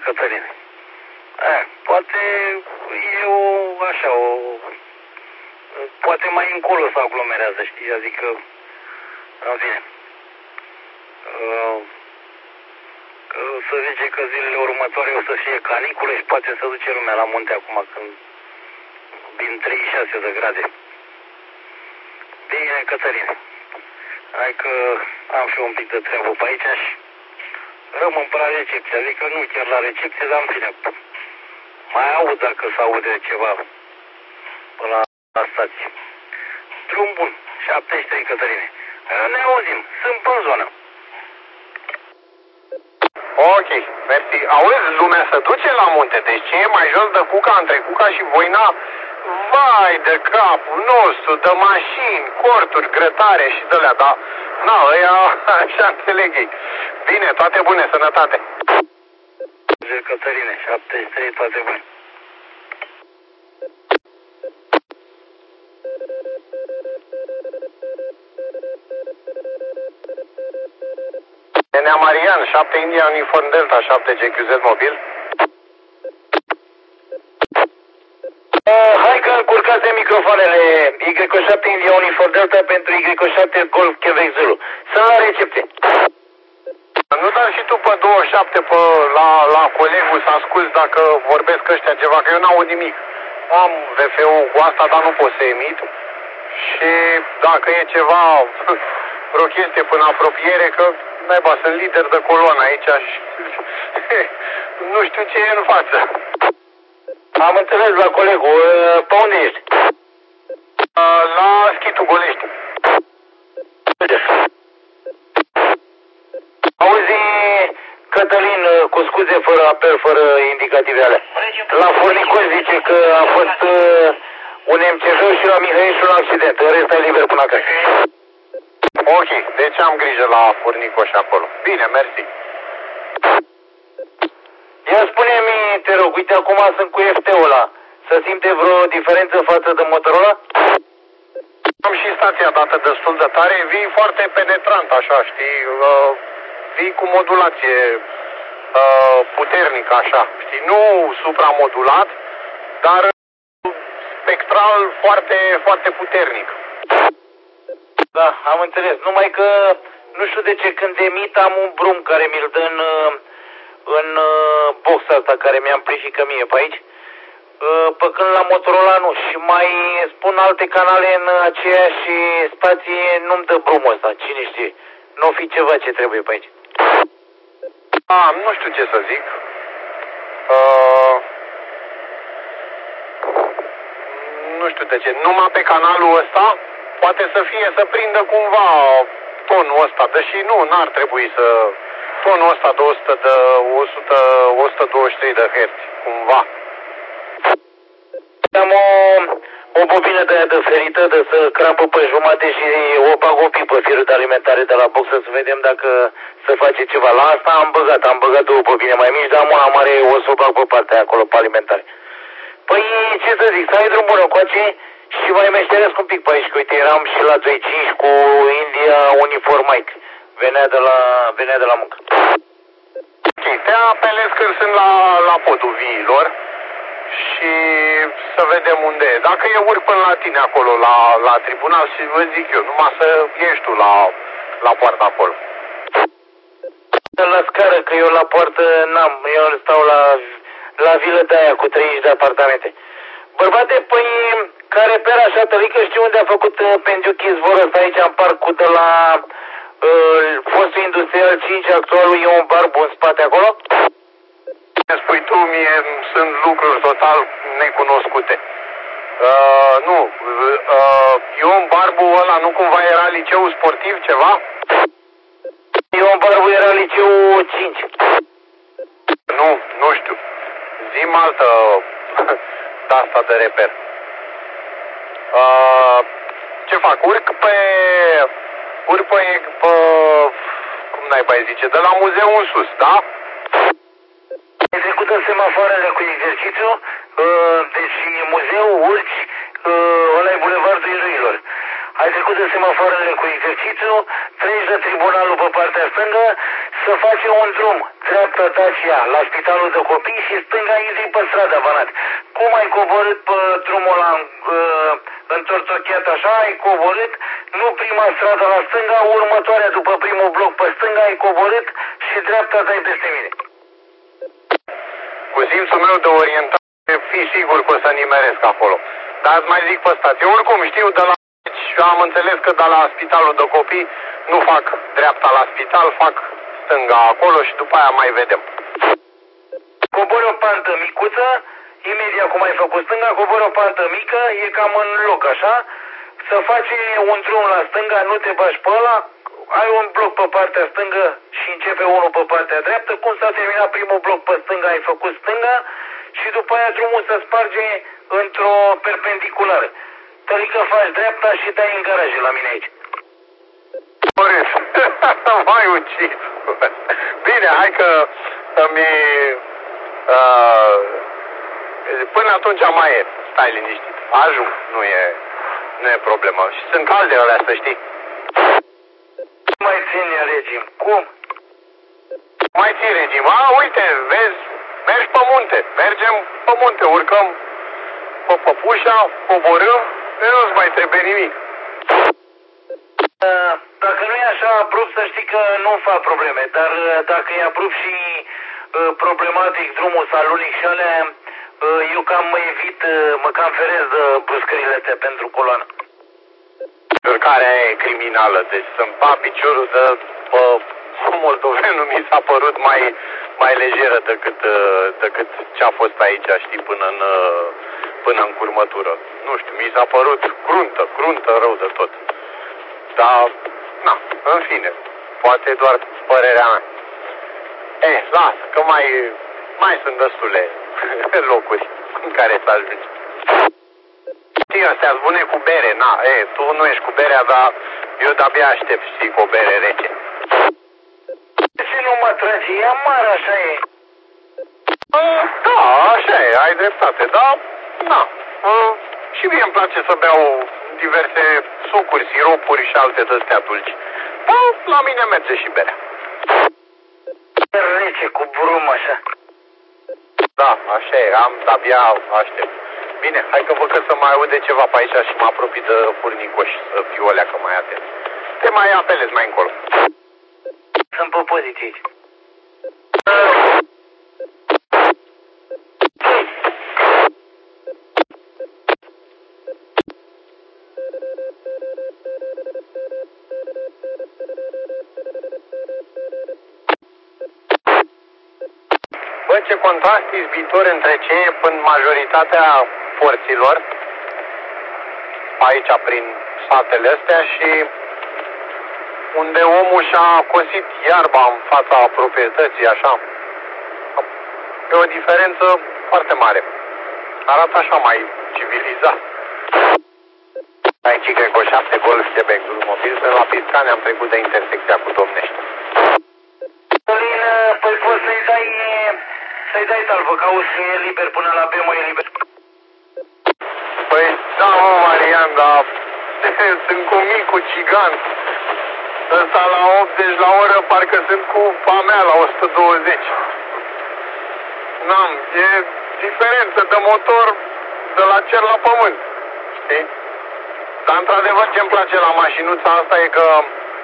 Cătăline. Poate e poate mai încolo să aglomerează, știi? Adică, în fine. Să zice că zilele următoare o să fie canicule și poate să duce lumea la munte acum când vin 36 de grade. Bine, Cătăline. Hai că am și un pic de treabă pe aici și rămân pe la recepție. Adică nu chiar la recepție, dar în fine. Mai aud dacă s-aude ceva până la stație. Drum bun. 73, Cătăline. Ne auzim. Sunt pe zonă. Ok, mersi. Auzi, lumea se duce la munte, deci ce e mai jos de Cuca, între Cuca și Voina, vai de capul nostru, de mașini, corturi, grătare și de-alea, dar, na, ăia, așa înțeleg ei. Bine, toate bune, sănătate. Cătăline, 73, toate bune. Nea Marian, 7 India, Uniform Delta, 7 GQZ mobil. Hai că încurcați microfoanele Y7 India Uniform Delta pentru Y7 Golf Quebec Zulu. Sunt la recepție. Nu dar și tu pe 27 la colegul să asculți dacă vorbesc ăștia ceva, că eu n-aud nimic. Am VF-ul cu asta, dar nu pot să emit. Și dacă e ceva, vreo chestie până apropiere, că naiba, sunt lider de coloană aici și nu știu ce e în față. Am înțeles la colegul. Pe unde ești? La Schitul Golești. Auzi, Cătălin, cu scuze, fără apel, fără indicative alea. La Furnicos zice că a fost un MCV și la Mihăiești un accident. În rest, liber până acasă. Ok, deci am grijă la Furnicos și acolo. Bine, mersi. Ia spune-mi, te rog, uite, acum sunt cu FT-ul ăla. Se simte vreo diferență față de Motorola? Am și stația dată destul de tare, vii foarte penetrant, așa, știi, vii cu modulație puternică, așa, știi, nu supramodulat, dar spectral foarte, foarte puternic. Da, am înțeles, numai că nu știu de ce când emit am un brum care mi-l dă în boxa asta care mi-am prins și că mie pe aici. Pe când la Motorola nu. Și mai spun alte canale în aceeași stație, nu-mi dă brumul ăsta, cine știe. Nu fi ceva ce trebuie pe aici. Nu știu ce să zic. Nu știu de ce. Numai pe canalul ăsta poate să fie, să prindă cumva tonul ăsta, deși n-ar trebui să... Tonul ăsta de 123 de Hz, cumva. Am o bobină de aia de ferită, de să crapă pe jumate și o bag o pipă firul de alimentare de la box, să vedem dacă se face ceva. La asta am băgat două bobine mai mici, dar una mare o să o bag pe partea acolo, pe alimentare. Păi, ce să zic, să ai drum bun încoace și mai meșteresc un pic pe aici, că uite, eram și la 2.5 cu India Uniform Mike. Venea de la muncă. Ok, te apelez când sunt la podul viilor și să vedem unde e. Dacă e urc până la tine acolo, la tribunal și vă zic eu, numai să ieși tu la poartă acolo. La scară, că eu la poartă n-am, eu stau la vilă de aia cu 30 de apartamente. Bărbate, păi, care reper așa tălică, știu unde a făcut pendiuchi izvorul ăsta aici în parcul de la fostul industrial 5, actualul e un bar bun în spate acolo? Spui tu, mie sunt lucruri total necunoscute. Nu, Ion Barbu ăla nu cumva era liceu sportiv ceva? Ion Barbu era liceu 5. Nu știu. Zi-mi altă de-asta de reper. Ce fac? Urc pe cum n-ai mai zice, de la muzeu în sus, da? Ai trecut în semafoarele cu exercițiu, deci muzeu, urci, ăla e bulevardul Eroilor. Ai trecut în semafoarele cu exercițiu, treci de tribunalul pe partea stângă, să face un drum, dreapta Dacia la spitalul de copii și stânga intri pe strada Banat. Cum ai coborât pe drumul ăla întortocheat așa, ai coborât, nu prima stradă la stânga, următoarea după primul bloc pe stânga, ai coborât și dreapta dai peste mine. Cu simțul meu de orientare, fii sigur că o să nimeresc acolo. Dar îți mai zic pe stație, oricum știu de la aici, am înțeles că de la spitalul de copii nu fac dreapta la spital, fac stânga acolo și după aia mai vedem. Cobori o pantă micuță, imediat cum ai făcut stânga, cobori o pantă mică, e cam în loc așa, să faci un drum la stânga, nu te bași pe ăla, ai un bloc pe partea stângă și începe unul pe partea dreaptă, cum s-a terminat primul bloc pe stânga, ai făcut stânga și după aia drumul se sparge într-o perpendiculară. Tărică faci dreapta și dai în garaje la mine aici. Boris, mai ucis. Bine, hai că îmi... până atunci mai e. Stai liniștit. Ajung, nu e problemă. Și sunt calde alea, să știi. Mai ține regim. Cum? Mai ții regim. Uite, vezi, mergi pe munte. Mergem pe munte, urcăm pe păpușa, coborâm, nu-ți mai trebuie nimic. Dacă nu e așa abrupt, să știi că nu fac probleme, dar dacă e abrupt și problematic drumul salunic și alea, eu cam mă evit, mă cam ferez de bruscările astea pentru coloană. Urcarea e criminală, deci să-mi pa piciorul de moldovenul mi s-a părut mai lejeră decât ce a fost aici, știi, până în curmătură. Nu știu, mi s-a părut cruntă rău de tot. Dar, na, în fine, poate doar părerea mea. Lasă, că mai sunt destule locuri în care să ajungi. Știi, astea-s bune cu bere, na, tu nu ești cu berea, dar eu de-abia aștept, știi, cu o bere rece. De ce nu mă trage? E amar, așa e. Da, așa e, ai dreptate, dar, na, și mie îmi place să beau diverse sucuri, siropuri și alte de-astea dulci. Dar la mine merge și berea. Rece, cu brum, așa. Da, așa e, de-abia aștept. Bine, hai că văd că să mai aude ceva pe aici și mă apropii de furnicoș, să fiu o leacă mai atent. Te mai apelez mai încolo. Sunt pe poziție aici. Bă, ce contrast izbitor între ce e în majoritatea porților aici prin satele astea și unde omul și-a cosit iarba în fața proprietății, așa. E o diferență foarte mare. Arată așa mai civilizat. Aici, cred că 7 Golf Quebec, mobil, sunt la Piscane, am trecut de intersecția cu Domnești. Călin, păi poți să-i dai talvă, că auzi că e liber până la Bemo, e liber. Păi, da, mă, Marian, dar sunt cu micul cigan. Ăsta la 80 la oră, parcă sunt cu a mea la 120. N-am, e diferență de motor de la cer la pământ, știi? Dar, într-adevăr, ce-mi place la mașinuța asta e că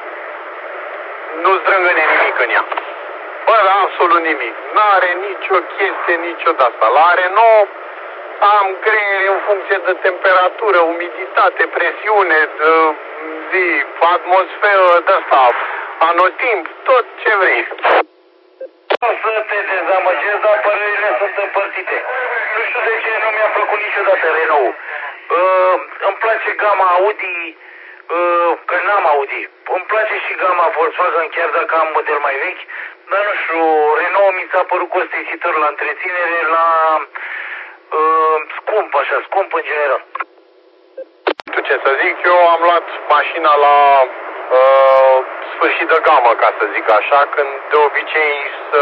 nu zdrângăne nimic în ea. Bă, absolut nimic. N-are nicio chestie, nicio de-asta. La Renault am greieri în funcție de temperatură, umiditate, presiune, atmosferă de-asta, anotimp, tot ce vrei. O să te dezamăgesc, dar părerile sunt împărțite. Nu știu de ce nu mi-a plăcut niciodată Renault. Îmi place gama Audi, că n-am Audi. Îmi place și gama Volkswagen, chiar dacă am model mai vechi. Dar nu știu, Renault mi s-a părut costisitor la întreținere, la scump, așa, scump în general. Tu ce să zic, eu am luat mașina la sfârșit de gamă, ca să zic așa, când de obicei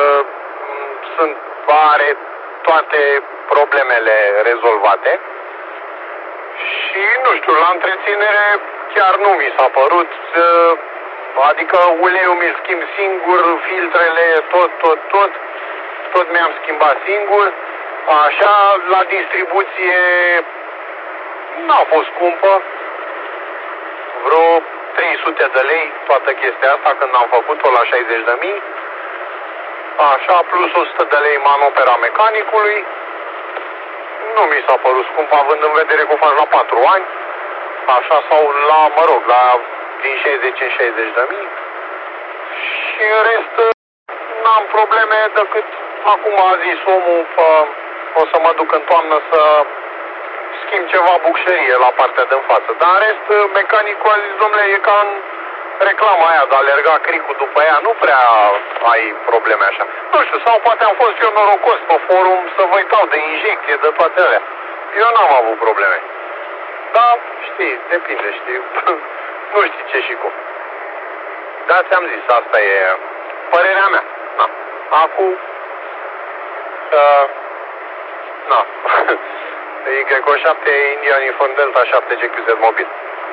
are toate problemele rezolvate. Și, nu știu, la întreținere chiar nu mi s-a părut. Adică uleiul mi-l schimb singur, filtrele, tot mi-am schimbat singur. Așa, la distribuție n-a fost scumpă, vreo 300 de lei toată chestia asta când am făcut-o la 60.000. Așa, plus 100 de lei manopera mecanicului. Nu mi s-a părut scump, având în vedere că o faci la 4 ani. Așa, sau la, din 60 în 60.000. Și în rest, n-am probleme decât acum a zis omul, o să mă duc în toamnă să schimb ceva bucșărie la partea de-n față. Dar în rest, mecanicul a zis, domnule, e ca în reclama aia de a alerga cricul după ea, nu prea ai probleme așa. Nu știu, sau poate am fost eu norocos pe forum să vă uitau de injecție, de toate alea. Eu n-am avut probleme. Dar, știi, depinde, știi, nu știi ce și cum. Da, ți-am zis, asta e părerea mea. Na. Acum, na. Y7 India Uniform Delta 7 GQZ mobil.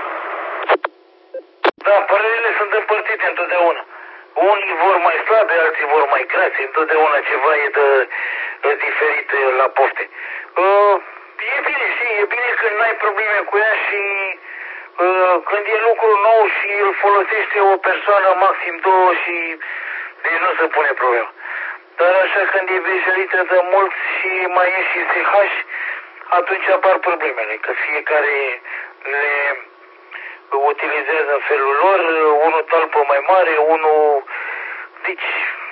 Da, părerile sunt împărțite întotdeauna. Unii vor mai slabe, alții vor mai grați, întotdeauna ceva e de diferit la pofte. E bine, știi, e bine când n-ai probleme cu ea și când e lucru nou și îl folosește o persoană, maxim două și deci nu se pune problema. Dar așa când e veșelită de mulți și mai e și SH, atunci apar problemele, că fiecare le utilizează în felul lor, unul talpă mai mare, unul... Deci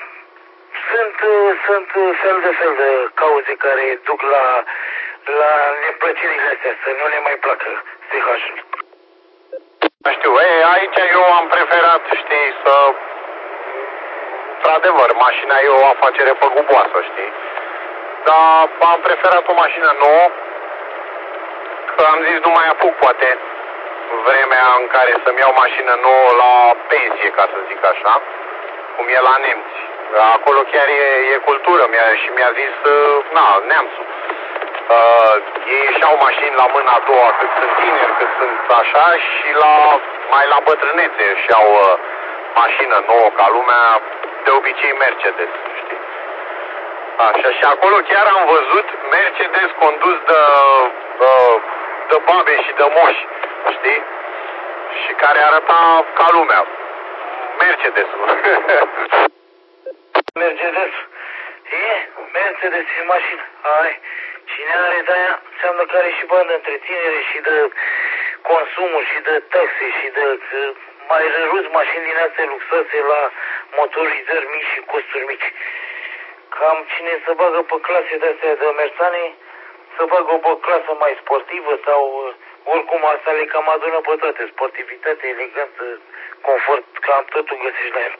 sunt fel de cauze care duc la neplăcerile astea, să nu ne mai placă SH-ul. Știu, aici eu am preferat, știi, să... Într-adevăr, mașina e o afacere păguboasă, știi? Dar am preferat o mașină nouă, că am zis nu mai apuc, poate, vremea în care să-mi iau mașină nouă la pensie, ca să zic așa, cum e la nemți. Acolo chiar e cultură și mi-a zis, neamțul. Ei își au mașini la mâna a doua cât sunt tineri, cât sunt așa și mai la bătrânețe își au mașină nouă ca lumea, de obicei Mercedes, știi? Așa, și acolo chiar am văzut Mercedes condus de babe și de moși, știi? Și care arăta ca lumea. Mercedes-ul. Mercedes? Mercedes e mașină. Ai, cine are de aia înseamnă că are și bani de întreținere și de consumuri și de taxe și de mai răruți mașini din astea luxoase la motorizări mici și costuri mici. Cam cine se bagă pe clase de-astea de mersane, să bagă pe clasă mai sportivă sau oricum asta le cam adună pe toate. Sportivitate, eleganță, confort, cam totul găsești la el.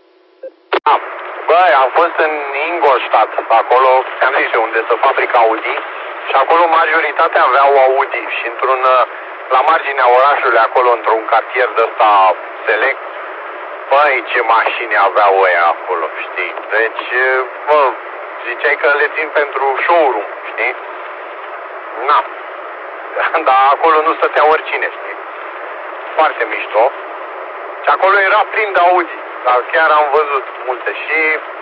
Băi, am fost în Ingolstadt, acolo, ți-am zis eu, unde se fabrică Audi, și acolo majoritatea aveau Audi și la marginea orașului, acolo, într-un cartier de ăsta select, băi, ce mașini aveau ăia acolo, știi? Deci, ziceai că le țin pentru showroom, știi? Na. Dar acolo nu stătea oricine, știi? Foarte mișto. Și acolo era plin de Audi. Dar chiar am văzut multe și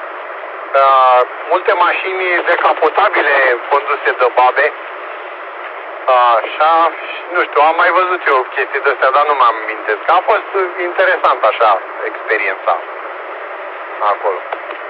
multe mașini decapotabile conduse de babe. Așa, nu știu, am mai văzut eu chestii de astea, dar nu m-am amintesc. A fost interesant așa experiența acolo.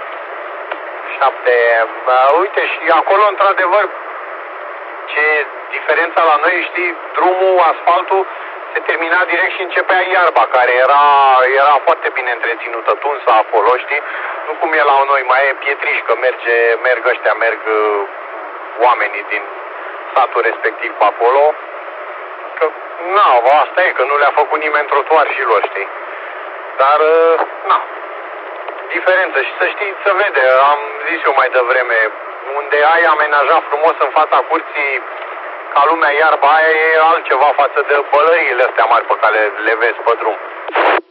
7, uite, și acolo într-adevăr ce diferența la noi, știi, drumul, asfaltul se termina direct și începea iarba, care era foarte bine întreținută, tunsă acolo, știi? Nu cum e la noi, mai e pietriș, că merg oamenii din satul respectiv pe acolo. Că, asta e, că nu le-a făcut nimeni trotuar și lor, știi? Dar, diferență. Și să știi, se vede, am zis eu mai devreme, unde ai amenajat frumos în fața curții ca lumea, iarba aia e altceva față de pălăriile astea mari pe care le vezi pe drum.